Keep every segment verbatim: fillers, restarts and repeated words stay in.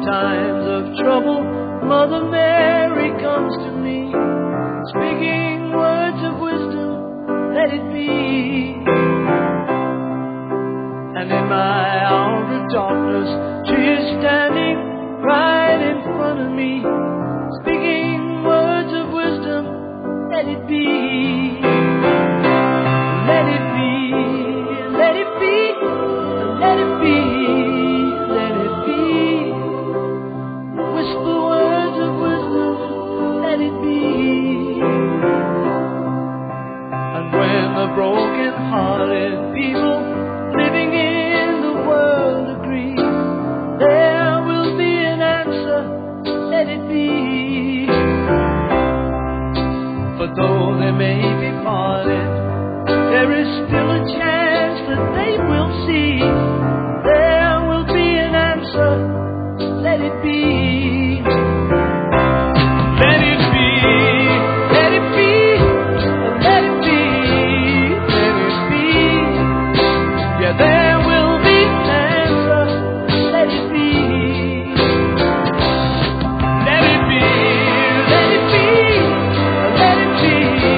times of trouble, Mother Mary comes to me, speaking words of wisdom, let it be. And in my hour of darkness, she is standing right in front of me, speaking words of wisdom, let it be. Let it be, let it be, let it be, let it be. Whisper words of wisdom, let it be. And when the broken-hearted people living in the world agree, there will be an answer, let it be. For though they may be parted, there is still a chance that they will see. There will be an answer, let it be. Let it be, let it be, let it be, let it be. Yeah, there will be an answer, let it be. Let it be, let it be, let it be.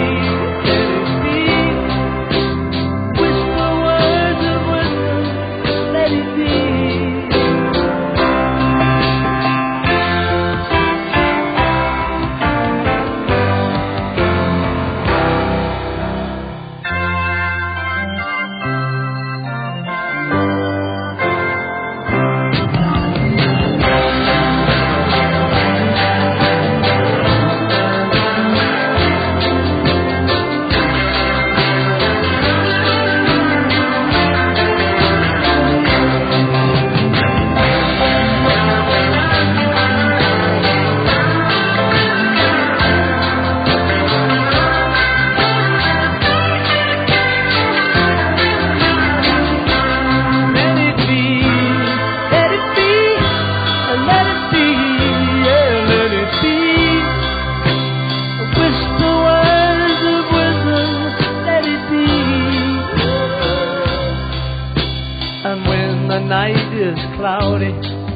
And when the night is cloudy